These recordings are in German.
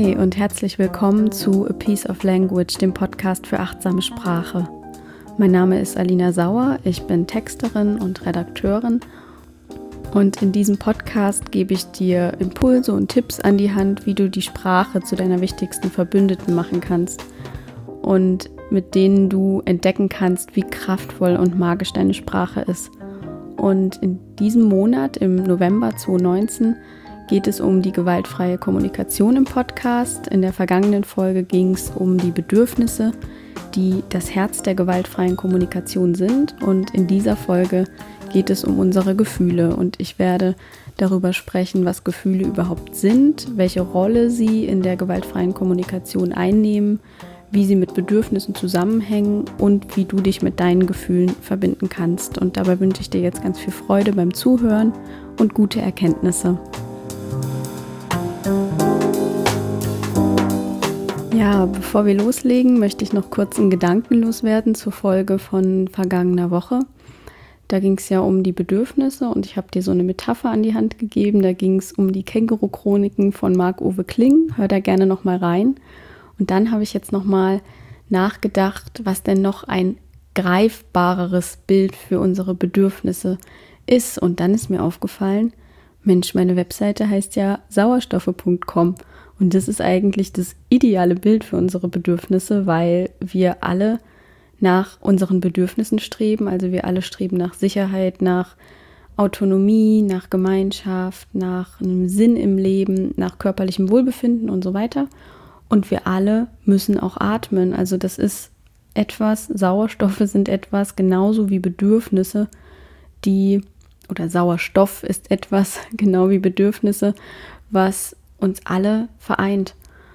Hi und herzlich willkommen zu A Piece of Language, dem Podcast für achtsame Sprache. Mein Name ist Alina Sauer, ich bin Texterin und Redakteurin und in diesem Podcast gebe ich dir Impulse und Tipps an die Hand, wie du die Sprache zu deiner wichtigsten Verbündeten machen kannst und mit denen du entdecken kannst, wie kraftvoll und magisch deine Sprache ist. Und in diesem Monat, im November 2019, geht es um die gewaltfreie Kommunikation im Podcast. In der vergangenen Folge ging es um die Bedürfnisse, die das Herz der gewaltfreien Kommunikation sind. Und in dieser Folge geht es um unsere Gefühle. Und ich werde darüber sprechen, was Gefühle überhaupt sind, welche Rolle sie in der gewaltfreien Kommunikation einnehmen, wie sie mit Bedürfnissen zusammenhängen und wie du dich mit deinen Gefühlen verbinden kannst. Und dabei wünsche ich dir jetzt ganz viel Freude beim Zuhören und gute Erkenntnisse. Ja, bevor wir loslegen, möchte ich noch kurz einen Gedanken loswerden zur Folge von vergangener Woche. Da ging es ja um die Bedürfnisse und ich habe dir so eine Metapher an die Hand gegeben. Da ging es um die Känguru-Chroniken von Marc-Uwe Kling. Hör da gerne nochmal rein. Und dann habe ich jetzt nochmal nachgedacht, was denn noch ein greifbareres Bild für unsere Bedürfnisse ist. Und dann ist mir aufgefallen, Mensch, meine Webseite heißt ja sauerstoffe.com. Und das ist eigentlich das ideale Bild für unsere Bedürfnisse, weil wir alle nach unseren Bedürfnissen streben. Also wir alle streben nach Sicherheit, nach Autonomie, nach Gemeinschaft, nach einem Sinn im Leben, nach körperlichem Wohlbefinden und so weiter. Und wir alle müssen auch atmen. Also das ist etwas, Sauerstoffe sind etwas genauso wie Bedürfnisse, oder Sauerstoff ist etwas genau wie Bedürfnisse, was uns alle vereint.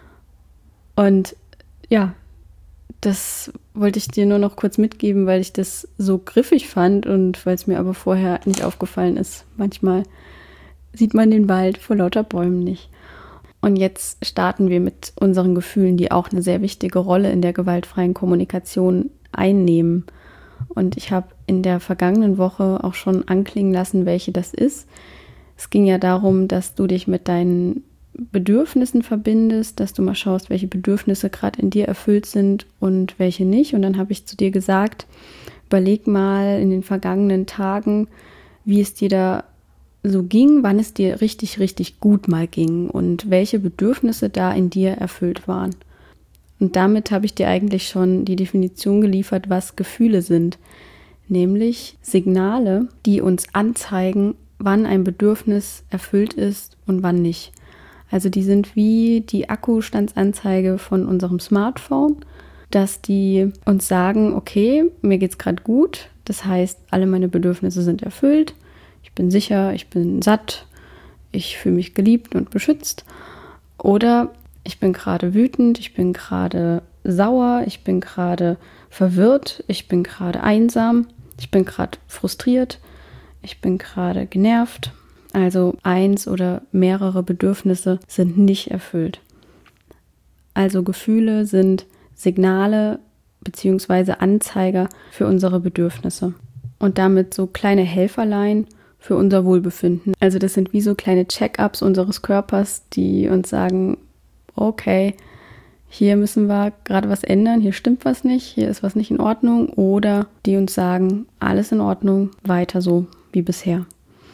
Und ja, das wollte ich dir nur noch kurz mitgeben, weil ich das so griffig fand und weil es mir aber vorher nicht aufgefallen ist. Manchmal sieht man den Wald vor lauter Bäumen nicht. Und jetzt starten wir mit unseren Gefühlen, die auch eine sehr wichtige Rolle in der gewaltfreien Kommunikation einnehmen. Und ich habe in der vergangenen Woche auch schon anklingen lassen, welche das ist. Es ging ja darum, dass du dich mit deinen Bedürfnissen verbindest, dass du mal schaust, welche Bedürfnisse gerade in dir erfüllt sind und welche nicht. Und dann habe ich zu dir gesagt, überleg mal in den vergangenen Tagen, wie es dir da so ging, wann es dir richtig, richtig gut mal ging und welche Bedürfnisse da in dir erfüllt waren. Und damit habe ich dir eigentlich schon die Definition geliefert, was Gefühle sind, nämlich Signale, die uns anzeigen, wann ein Bedürfnis erfüllt ist und wann nicht. Also die sind wie die Akkustandsanzeige von unserem Smartphone, dass die uns sagen, okay, mir geht's gerade gut, das heißt, alle meine Bedürfnisse sind erfüllt, ich bin sicher, ich bin satt, ich fühle mich geliebt und beschützt. Oder ich bin gerade wütend, ich bin gerade sauer, ich bin gerade verwirrt, ich bin gerade einsam, ich bin gerade frustriert, ich bin gerade genervt. Also eins oder mehrere Bedürfnisse sind nicht erfüllt. Also Gefühle sind Signale bzw. Anzeiger für unsere Bedürfnisse und damit so kleine Helferlein für unser Wohlbefinden. Also das sind wie so kleine Check-ups unseres Körpers, die uns sagen, okay, hier müssen wir gerade was ändern, hier stimmt was nicht, hier ist was nicht in Ordnung, oder die uns sagen, alles in Ordnung, weiter so wie bisher.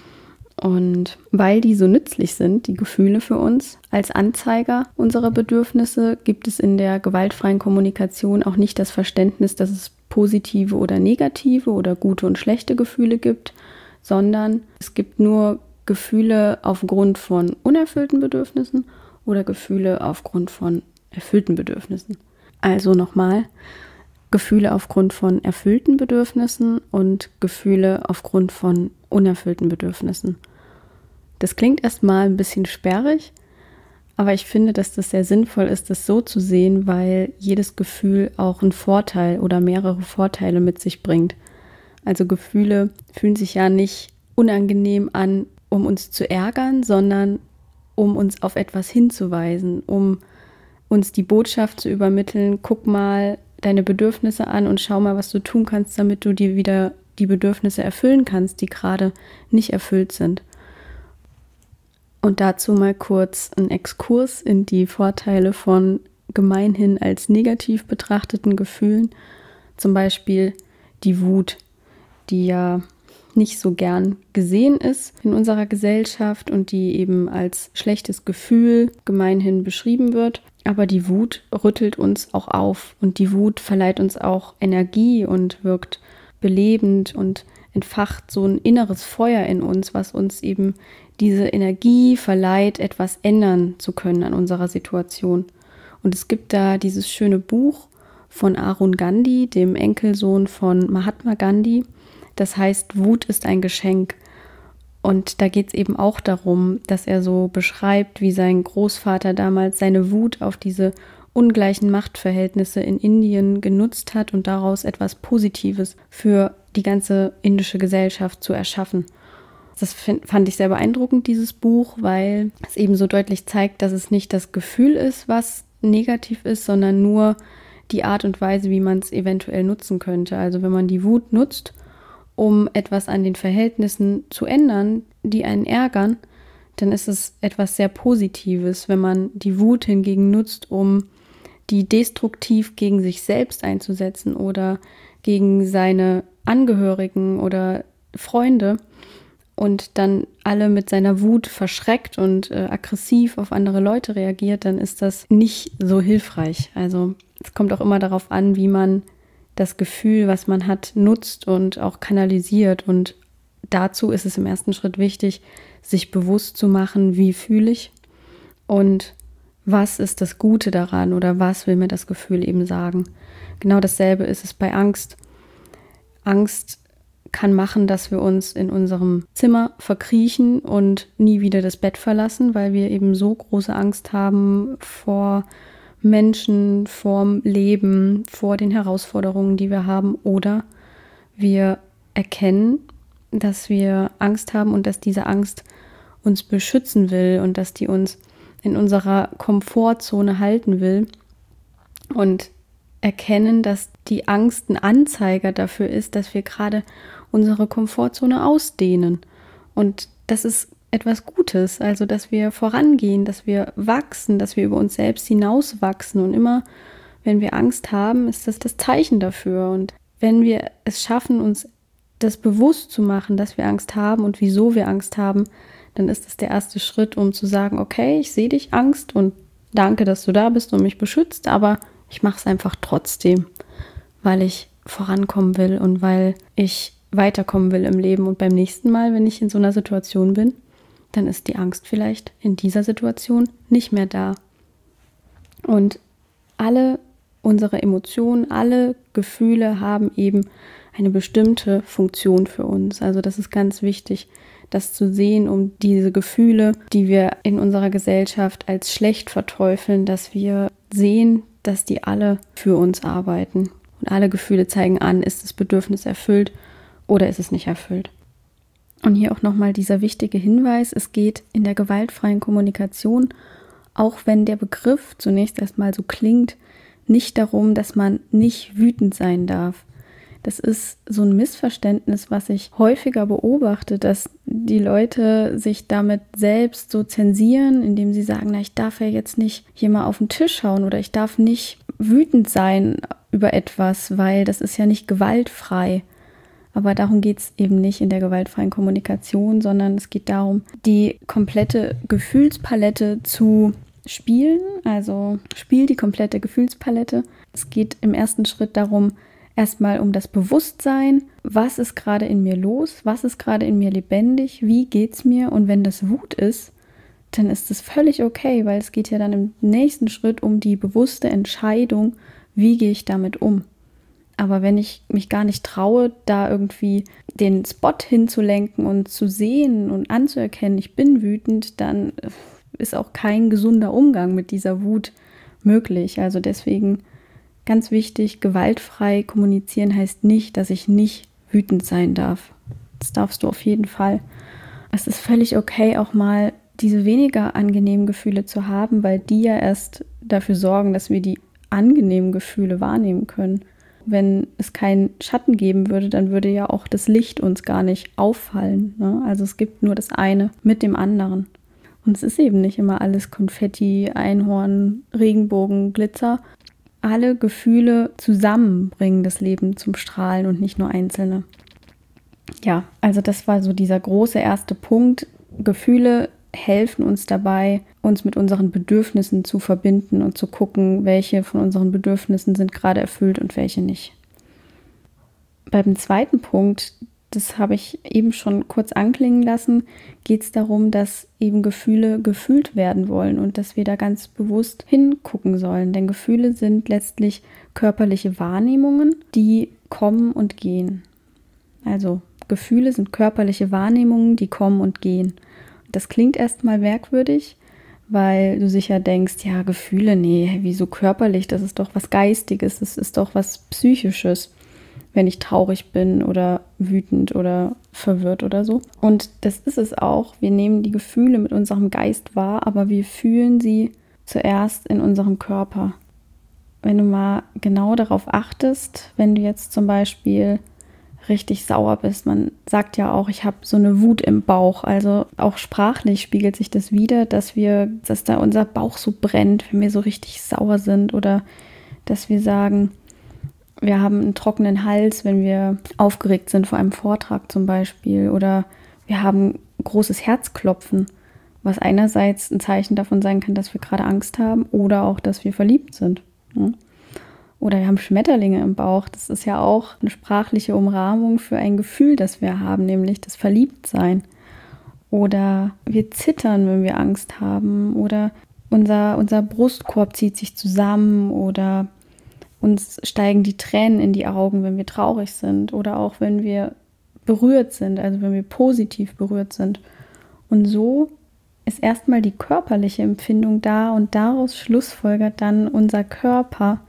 Und weil die so nützlich sind, die Gefühle für uns als Anzeiger unserer Bedürfnisse, gibt es in der gewaltfreien Kommunikation auch nicht das Verständnis, dass es positive oder negative oder gute und schlechte Gefühle gibt, sondern es gibt nur Gefühle aufgrund von unerfüllten Bedürfnissen oder Gefühle aufgrund von erfüllten Bedürfnissen. Also nochmal, Gefühle aufgrund von erfüllten Bedürfnissen und Gefühle aufgrund von unerfüllten Bedürfnissen. Das klingt erstmal ein bisschen sperrig, aber ich finde, dass das sehr sinnvoll ist, das so zu sehen, weil jedes Gefühl auch einen Vorteil oder mehrere Vorteile mit sich bringt. Also Gefühle fühlen sich ja nicht unangenehm an, um uns zu ärgern, sondern um uns auf etwas hinzuweisen, um uns die Botschaft zu übermitteln, guck mal deine Bedürfnisse an und schau mal, was du tun kannst, damit du dir wieder die Bedürfnisse erfüllen kannst, die gerade nicht erfüllt sind. Und dazu mal kurz ein Exkurs in die Vorteile von gemeinhin als negativ betrachteten Gefühlen. Zum Beispiel die Wut, die ja nicht so gern gesehen ist in unserer Gesellschaft und die eben als schlechtes Gefühl gemeinhin beschrieben wird. Aber die Wut rüttelt uns auch auf und die Wut verleiht uns auch Energie und wirkt belebend und entfacht so ein inneres Feuer in uns, was uns eben diese Energie verleiht, etwas ändern zu können an unserer Situation. Und es gibt da dieses schöne Buch von Arun Gandhi, dem Enkelsohn von Mahatma Gandhi. Das heißt, Wut ist ein Geschenk. Und da geht es eben auch darum, dass er so beschreibt, wie sein Großvater damals seine Wut auf diese ungleichen Machtverhältnisse in Indien genutzt hat und daraus etwas Positives für die ganze indische Gesellschaft zu erschaffen. Das fand ich sehr beeindruckend, dieses Buch, weil es eben so deutlich zeigt, dass es nicht das Gefühl ist, was negativ ist, sondern nur die Art und Weise, wie man es eventuell nutzen könnte. Also wenn man die Wut nutzt, um etwas an den Verhältnissen zu ändern, die einen ärgern, dann ist es etwas sehr Positives. Wenn man die Wut hingegen nutzt, um die destruktiv gegen sich selbst einzusetzen oder gegen seine Angehörigen oder Freunde und dann alle mit seiner Wut verschreckt und aggressiv auf andere Leute reagiert, dann ist das nicht so hilfreich. Also es kommt auch immer darauf an, wie man das Gefühl, was man hat, nutzt und auch kanalisiert. Und dazu ist es im ersten Schritt wichtig, sich bewusst zu machen, wie fühle ich und was ist das Gute daran oder was will mir das Gefühl eben sagen. Genau dasselbe ist es bei Angst. Angst kann machen, dass wir uns in unserem Zimmer verkriechen und nie wieder das Bett verlassen, weil wir eben so große Angst haben vor Menschen, vorm Leben, vor den Herausforderungen, die wir haben. Oder wir erkennen, dass wir Angst haben und dass diese Angst uns beschützen will und dass die uns in unserer Komfortzone halten will und erkennen, dass die Angst ein Anzeiger dafür ist, dass wir gerade unsere Komfortzone ausdehnen. Und das ist etwas Gutes, also dass wir vorangehen, dass wir wachsen, dass wir über uns selbst hinauswachsen. Und immer, wenn wir Angst haben, ist das das Zeichen dafür. Und wenn wir es schaffen, uns das bewusst zu machen, dass wir Angst haben und wieso wir Angst haben, dann ist das der erste Schritt, um zu sagen, okay, ich sehe dich, Angst, und danke, dass du da bist und mich beschützt, aber ich mache es einfach trotzdem, weil ich vorankommen will und weil ich weiterkommen will im Leben. Und beim nächsten Mal, wenn ich in so einer Situation bin, dann ist die Angst vielleicht in dieser Situation nicht mehr da. Und alle unsere Emotionen, alle Gefühle haben eben eine bestimmte Funktion für uns. Also das ist ganz wichtig, das zu sehen, um diese Gefühle, die wir in unserer Gesellschaft als schlecht verteufeln, dass wir sehen, dass die alle für uns arbeiten. Und alle Gefühle zeigen an, ist das Bedürfnis erfüllt oder ist es nicht erfüllt. Und hier auch nochmal dieser wichtige Hinweis, es geht in der gewaltfreien Kommunikation, auch wenn der Begriff zunächst erstmal so klingt, nicht darum, dass man nicht wütend sein darf. Das ist so ein Missverständnis, was ich häufiger beobachte, dass die Leute sich damit selbst so zensieren, indem sie sagen, na, ich darf ja jetzt nicht hier mal auf den Tisch hauen oder ich darf nicht wütend sein über etwas, weil das ist ja nicht gewaltfrei. Aber darum geht es eben nicht in der gewaltfreien Kommunikation, sondern es geht darum, die komplette Gefühlspalette zu spielen. Also spiel die komplette Gefühlspalette. Es geht im ersten Schritt darum, erstmal um das Bewusstsein, was ist gerade in mir los, was ist gerade in mir lebendig, wie geht's mir, und wenn das Wut ist, dann ist es völlig okay, weil es geht ja dann im nächsten Schritt um die bewusste Entscheidung, wie gehe ich damit um. Aber wenn ich mich gar nicht traue, da irgendwie den Spot hinzulenken und zu sehen und anzuerkennen, ich bin wütend, dann ist auch kein gesunder Umgang mit dieser Wut möglich. Also deswegen ganz wichtig, gewaltfrei kommunizieren heißt nicht, dass ich nicht wütend sein darf. Das darfst du auf jeden Fall. Es ist völlig okay, auch mal diese weniger angenehmen Gefühle zu haben, weil die ja erst dafür sorgen, dass wir die angenehmen Gefühle wahrnehmen können. Wenn es keinen Schatten geben würde, dann würde ja auch das Licht uns gar nicht auffallen, ne? Also es gibt nur das eine mit dem anderen. Und es ist eben nicht immer alles Konfetti, Einhorn, Regenbogen, Glitzer. Alle Gefühle zusammen bringen das Leben zum Strahlen und nicht nur einzelne. Ja, also das war so dieser große erste Punkt. Gefühle helfen uns dabei, uns mit unseren Bedürfnissen zu verbinden und zu gucken, welche von unseren Bedürfnissen sind gerade erfüllt und welche nicht. Beim zweiten Punkt, das habe ich eben schon kurz anklingen lassen, geht es darum, dass eben Gefühle gefühlt werden wollen und dass wir da ganz bewusst hingucken sollen. Denn Gefühle sind letztlich körperliche Wahrnehmungen, die kommen und gehen. Also Gefühle sind körperliche Wahrnehmungen, die kommen und gehen. Das klingt erstmal merkwürdig, weil du sicher denkst, ja, Gefühle, nee, wieso körperlich? Das ist doch was Geistiges, das ist doch was Psychisches, wenn ich traurig bin oder wütend oder verwirrt oder so. Und das ist es auch. Wir nehmen die Gefühle mit unserem Geist wahr, aber wir fühlen sie zuerst in unserem Körper. Wenn du mal genau darauf achtest, wenn du jetzt zum Beispiel richtig sauer bist. Man sagt ja auch, ich habe so eine Wut im Bauch. Also auch sprachlich spiegelt sich das wider, dass da unser Bauch so brennt, wenn wir so richtig sauer sind, oder dass wir sagen, wir haben einen trockenen Hals, wenn wir aufgeregt sind vor einem Vortrag zum Beispiel, oder wir haben großes Herzklopfen, was einerseits ein Zeichen davon sein kann, dass wir gerade Angst haben oder auch, dass wir verliebt sind. Oder wir haben Schmetterlinge im Bauch. Das ist ja auch eine sprachliche Umrahmung für ein Gefühl, das wir haben, nämlich das Verliebtsein. Oder wir zittern, wenn wir Angst haben. Oder unser Brustkorb zieht sich zusammen. Oder uns steigen die Tränen in die Augen, wenn wir traurig sind. Oder auch wenn wir berührt sind, also wenn wir positiv berührt sind. Und so ist erstmal die körperliche Empfindung da und daraus schlussfolgert dann unser Körper,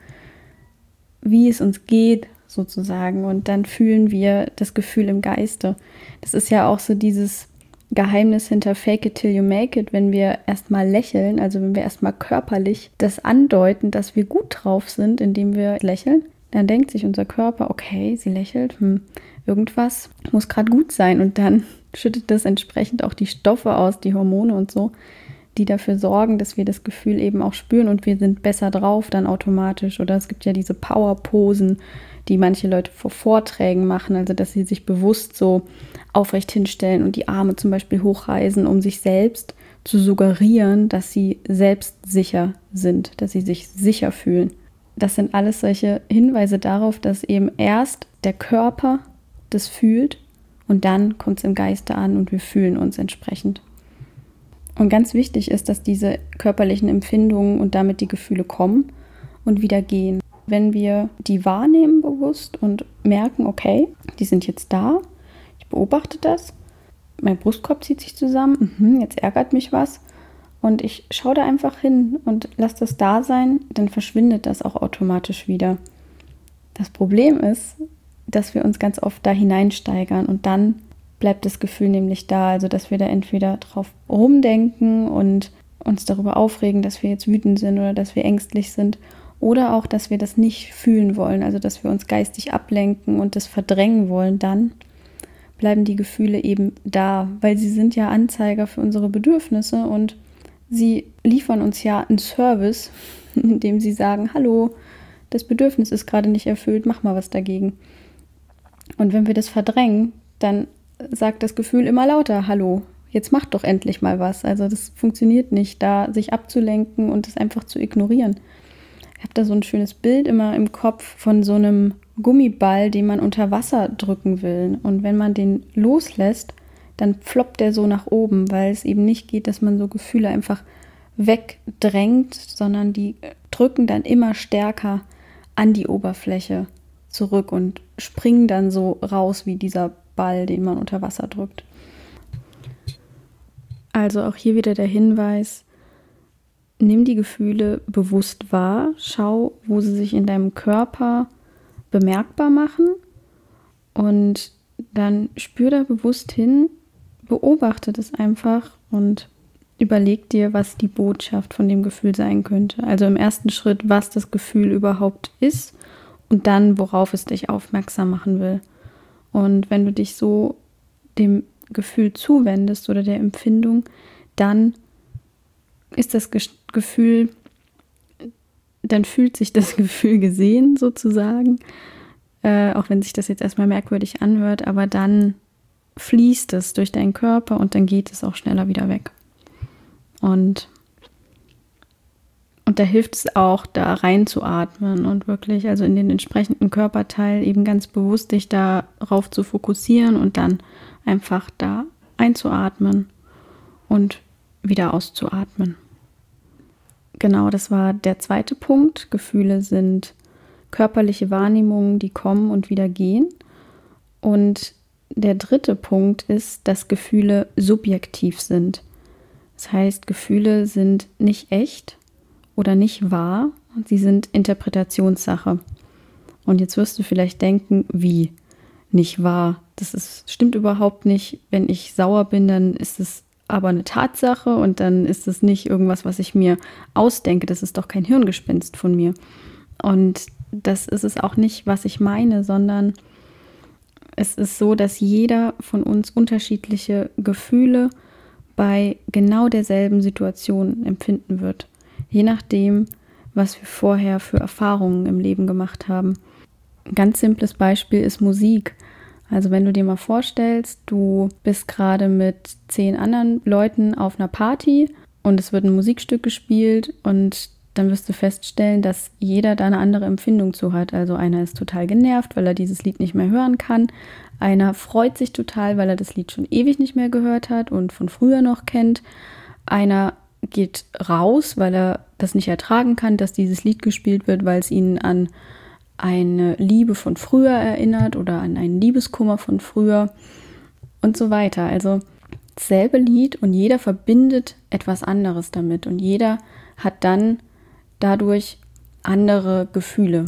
wie es uns geht, sozusagen. Und dann fühlen wir das Gefühl im Geiste. Das ist ja auch so dieses Geheimnis hinter Fake it till you make it, wenn wir erstmal lächeln, also wenn wir erstmal körperlich das andeuten, dass wir gut drauf sind, indem wir lächeln, dann denkt sich unser Körper, okay, sie lächelt, irgendwas muss gerade gut sein. Und dann schüttet das entsprechend auch die Stoffe aus, die Hormone und so, die dafür sorgen, dass wir das Gefühl eben auch spüren und wir sind besser drauf dann automatisch. Oder es gibt ja diese Powerposen, die manche Leute vor Vorträgen machen, also dass sie sich bewusst so aufrecht hinstellen und die Arme zum Beispiel hochreißen, um sich selbst zu suggerieren, dass sie selbstsicher sind, dass sie sich sicher fühlen. Das sind alles solche Hinweise darauf, dass eben erst der Körper das fühlt und dann kommt es im Geiste an und wir fühlen uns entsprechend. Und ganz wichtig ist, dass diese körperlichen Empfindungen und damit die Gefühle kommen und wieder gehen. Wenn wir die wahrnehmen bewusst und merken, okay, die sind jetzt da, ich beobachte das, mein Brustkorb zieht sich zusammen, jetzt ärgert mich was und ich schaue da einfach hin und lasse das da sein, dann verschwindet das auch automatisch wieder. Das Problem ist, dass wir uns ganz oft da hineinsteigern und dann bleibt das Gefühl nämlich da, also dass wir da entweder drauf rumdenken und uns darüber aufregen, dass wir jetzt wütend sind oder dass wir ängstlich sind oder auch, dass wir das nicht fühlen wollen, also dass wir uns geistig ablenken und das verdrängen wollen, dann bleiben die Gefühle eben da, weil sie sind ja Anzeiger für unsere Bedürfnisse und sie liefern uns ja einen Service, indem sie sagen, hallo, das Bedürfnis ist gerade nicht erfüllt, mach mal was dagegen. Und wenn wir das verdrängen, dann sagt das Gefühl immer lauter, hallo, jetzt mach doch endlich mal was. Also das funktioniert nicht, da sich abzulenken und es einfach zu ignorieren. Ich habe da so ein schönes Bild immer im Kopf von so einem Gummiball, den man unter Wasser drücken will. Und wenn man den loslässt, dann floppt der so nach oben, weil es eben nicht geht, dass man so Gefühle einfach wegdrängt, sondern die drücken dann immer stärker an die Oberfläche zurück und springen dann so raus wie dieser Ball, den man unter Wasser drückt. Also auch hier wieder der Hinweis, nimm die Gefühle bewusst wahr, schau, wo sie sich in deinem Körper bemerkbar machen und dann spür da bewusst hin, beobachte das einfach und überleg dir, was die Botschaft von dem Gefühl sein könnte. Also im ersten Schritt, was das Gefühl überhaupt ist und dann, worauf es dich aufmerksam machen will. Und wenn du dich so dem Gefühl zuwendest oder der Empfindung, dann ist das Gefühl, dann fühlt sich das Gefühl gesehen sozusagen, auch wenn sich das jetzt erstmal merkwürdig anhört, aber dann fließt es durch deinen Körper und dann geht es auch schneller wieder weg. Und da hilft es auch, da reinzuatmen und wirklich, also in den entsprechenden Körperteil eben ganz bewusst dich darauf zu fokussieren und dann einfach da einzuatmen und wieder auszuatmen. Genau, das war der zweite Punkt. Gefühle sind körperliche Wahrnehmungen, die kommen und wieder gehen. Und der dritte Punkt ist, dass Gefühle subjektiv sind. Das heißt, Gefühle sind nicht echt oder nicht wahr, sie sind Interpretationssache. Und jetzt wirst du vielleicht denken, wie nicht wahr? Stimmt überhaupt nicht. Wenn ich sauer bin, dann ist es aber eine Tatsache und dann ist es nicht irgendwas, was ich mir ausdenke. Das ist doch kein Hirngespinst von mir. Und das ist es auch nicht, was ich meine, sondern es ist so, dass jeder von uns unterschiedliche Gefühle bei genau derselben Situation empfinden wird. Je nachdem, was wir vorher für Erfahrungen im Leben gemacht haben. Ein ganz simples Beispiel ist Musik. Also wenn du dir mal vorstellst, du bist gerade mit 10 anderen Leuten auf einer Party und es wird ein Musikstück gespielt und dann wirst du feststellen, dass jeder da eine andere Empfindung zu hat. Also einer ist total genervt, weil er dieses Lied nicht mehr hören kann. Einer freut sich total, weil er das Lied schon ewig nicht mehr gehört hat und von früher noch kennt. Einer geht raus, weil er das nicht ertragen kann, dass dieses Lied gespielt wird, weil es ihn an eine Liebe von früher erinnert oder an einen Liebeskummer von früher und so weiter. Also dasselbe Lied und jeder verbindet etwas anderes damit und jeder hat dann dadurch andere Gefühle.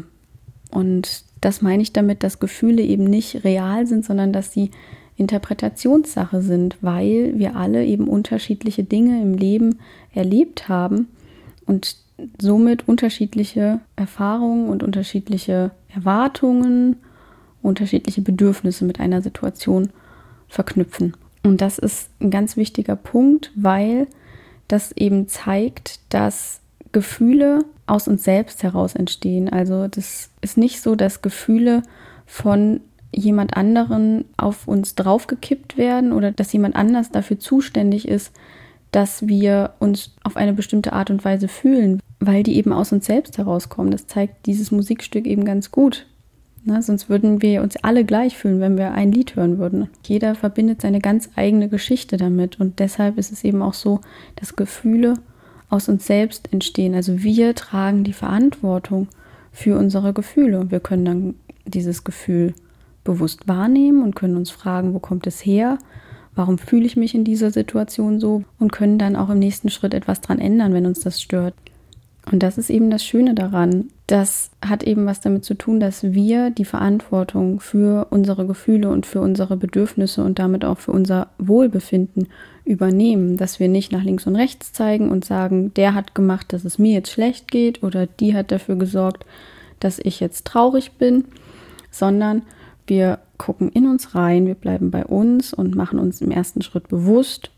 Und das meine ich damit, dass Gefühle eben nicht real sind, sondern dass sie Interpretationssache sind, weil wir alle eben unterschiedliche Dinge im Leben erlebt haben und somit unterschiedliche Erfahrungen und unterschiedliche Erwartungen, unterschiedliche Bedürfnisse mit einer Situation verknüpfen. Und das ist ein ganz wichtiger Punkt, weil das eben zeigt, dass Gefühle aus uns selbst heraus entstehen. Also das ist nicht so, dass Gefühle von jemand anderen auf uns draufgekippt werden oder dass jemand anders dafür zuständig ist, dass wir uns auf eine bestimmte Art und Weise fühlen, weil die eben aus uns selbst herauskommen. Das zeigt dieses Musikstück eben ganz gut. Sonst würden wir uns alle gleich fühlen, wenn wir ein Lied hören würden. Jeder verbindet seine ganz eigene Geschichte damit und deshalb ist es eben auch so, dass Gefühle aus uns selbst entstehen. Also wir tragen die Verantwortung für unsere Gefühle und wir können dann dieses Gefühl bewusst wahrnehmen und können uns fragen, wo kommt es her? Warum fühle ich mich in dieser Situation so? Und können dann auch im nächsten Schritt etwas dran ändern, wenn uns das stört. Und das ist eben das Schöne daran. Das hat eben was damit zu tun, dass wir die Verantwortung für unsere Gefühle und für unsere Bedürfnisse und damit auch für unser Wohlbefinden übernehmen. Dass wir nicht nach links und rechts zeigen und sagen, der hat gemacht, dass es mir jetzt schlecht geht oder die hat dafür gesorgt, dass ich jetzt traurig bin, sondern wir gucken in uns rein, wir bleiben bei uns und machen uns im ersten Schritt bewusst,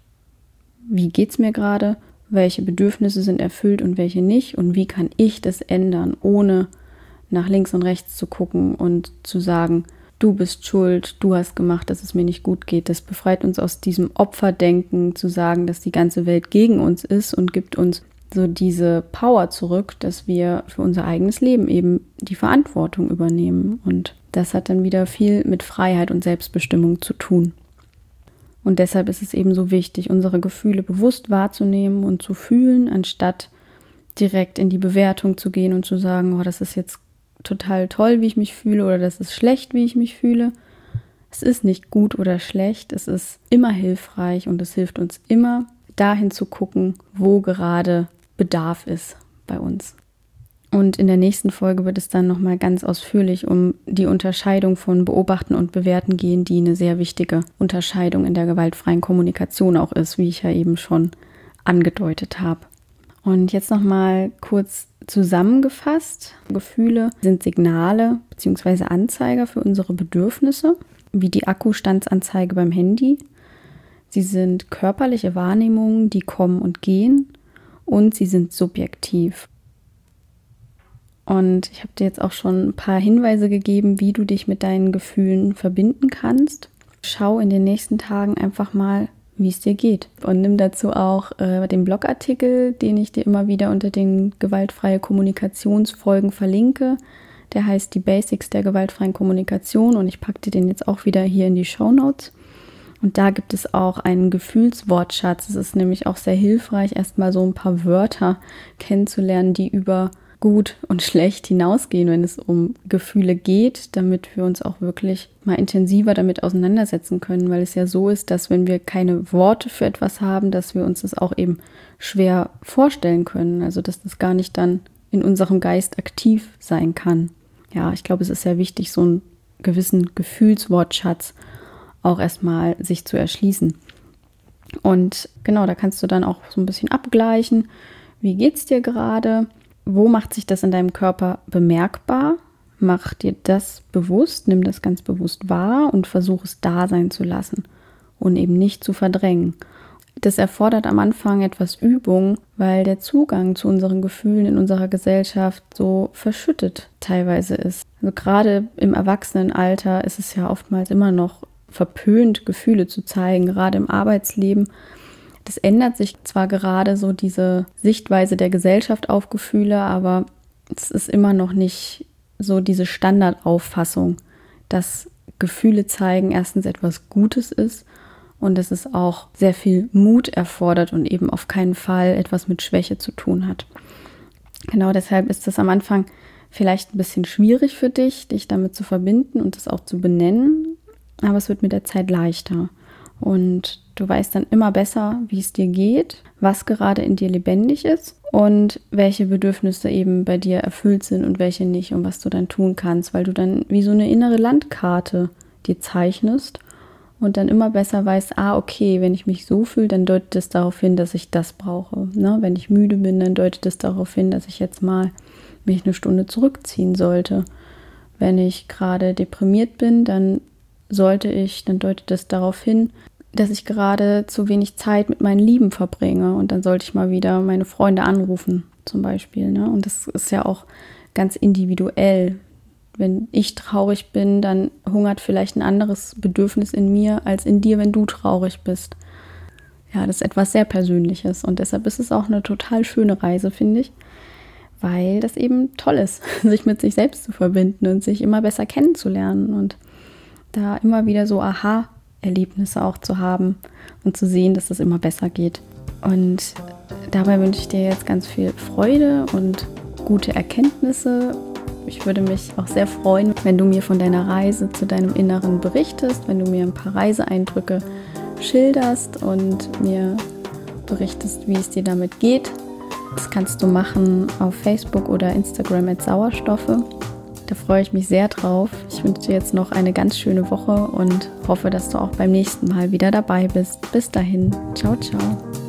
wie geht es mir gerade, welche Bedürfnisse sind erfüllt und welche nicht und wie kann ich das ändern, ohne nach links und rechts zu gucken und zu sagen, du bist schuld, du hast gemacht, dass es mir nicht gut geht. Das befreit uns aus diesem Opferdenken, zu sagen, dass die ganze Welt gegen uns ist und gibt uns so diese Power zurück, dass wir für unser eigenes Leben eben die Verantwortung übernehmen. Und das hat dann wieder viel mit Freiheit und Selbstbestimmung zu tun. Und deshalb ist es eben so wichtig, unsere Gefühle bewusst wahrzunehmen und zu fühlen, anstatt direkt in die Bewertung zu gehen und zu sagen, oh, das ist jetzt total toll, wie ich mich fühle oder das ist schlecht, wie ich mich fühle. Es ist nicht gut oder schlecht, es ist immer hilfreich und es hilft uns immer, dahin zu gucken, wo gerade Bedarf ist bei uns. Und in der nächsten Folge wird es dann nochmal ganz ausführlich um die Unterscheidung von Beobachten und Bewerten gehen, die eine sehr wichtige Unterscheidung in der gewaltfreien Kommunikation auch ist, wie ich ja eben schon angedeutet habe. Und jetzt nochmal kurz zusammengefasst. Gefühle sind Signale bzw. Anzeiger für unsere Bedürfnisse, wie die Akkustandsanzeige beim Handy. Sie sind körperliche Wahrnehmungen, die kommen und gehen und sie sind subjektiv. Und ich habe dir jetzt auch schon ein paar Hinweise gegeben, wie du dich mit deinen Gefühlen verbinden kannst. Schau in den nächsten Tagen einfach mal, wie es dir geht. Und nimm dazu auch den Blogartikel, den ich dir immer wieder unter den gewaltfreie Kommunikationsfolgen verlinke. Der heißt die Basics der gewaltfreien Kommunikation und ich packe dir den jetzt auch wieder hier in die Shownotes. Und da gibt es auch einen Gefühlswortschatz. Es ist nämlich auch sehr hilfreich, erstmal so ein paar Wörter kennenzulernen, die über gut und schlecht hinausgehen, wenn es um Gefühle geht, damit wir uns auch wirklich mal intensiver damit auseinandersetzen können, weil es ja so ist, dass wenn wir keine Worte für etwas haben, dass wir uns das auch eben schwer vorstellen können, also dass das gar nicht dann in unserem Geist aktiv sein kann. Ja, ich glaube, es ist sehr wichtig, so einen gewissen Gefühlswortschatz auch erstmal sich zu erschließen. Und genau, da kannst du dann auch so ein bisschen abgleichen, wie geht's dir gerade? Wo macht sich das in deinem Körper bemerkbar? Mach dir das bewusst, nimm das ganz bewusst wahr und versuch es da sein zu lassen und eben nicht zu verdrängen. Das erfordert am Anfang etwas Übung, weil der Zugang zu unseren Gefühlen in unserer Gesellschaft so verschüttet teilweise ist. Also gerade im Erwachsenenalter ist es ja oftmals immer noch verpönt, Gefühle zu zeigen, gerade im Arbeitsleben. Das ändert sich zwar gerade so diese Sichtweise der Gesellschaft auf Gefühle, aber es ist immer noch nicht so diese Standardauffassung, dass Gefühle zeigen erstens etwas Gutes ist und dass es auch sehr viel Mut erfordert und eben auf keinen Fall etwas mit Schwäche zu tun hat. Genau deshalb ist es am Anfang vielleicht ein bisschen schwierig für dich, dich damit zu verbinden und das auch zu benennen, aber es wird mit der Zeit leichter. Und du weißt dann immer besser, wie es dir geht, was gerade in dir lebendig ist und welche Bedürfnisse eben bei dir erfüllt sind und welche nicht und was du dann tun kannst, weil du dann wie so eine innere Landkarte dir zeichnest und dann immer besser weißt, okay, wenn ich mich so fühle, dann deutet es darauf hin, dass ich das brauche. Ne? Wenn ich müde bin, dann deutet es darauf hin, dass ich jetzt mal mich eine Stunde zurückziehen sollte. Wenn ich gerade deprimiert bin, dann deutet es darauf hin, dass ich gerade zu wenig Zeit mit meinen Lieben verbringe und dann sollte ich mal wieder meine Freunde anrufen zum Beispiel. Ne? Und das ist ja auch ganz individuell. Wenn ich traurig bin, dann hungert vielleicht ein anderes Bedürfnis in mir als in dir, wenn du traurig bist. Ja, das ist etwas sehr Persönliches und deshalb ist es auch eine total schöne Reise, finde ich, weil das eben toll ist, sich mit sich selbst zu verbinden und sich immer besser kennenzulernen und da immer wieder so Aha-Erlebnisse auch zu haben und zu sehen, dass es immer besser geht. Und dabei wünsche ich dir jetzt ganz viel Freude und gute Erkenntnisse. Ich würde mich auch sehr freuen, wenn du mir von deiner Reise zu deinem Inneren berichtest, wenn du mir ein paar Reiseeindrücke schilderst und mir berichtest, wie es dir damit geht. Das kannst du machen auf Facebook oder Instagram @Sauerstoffe. Da freue ich mich sehr drauf. Ich wünsche dir jetzt noch eine ganz schöne Woche und hoffe, dass du auch beim nächsten Mal wieder dabei bist. Bis dahin. Ciao, ciao.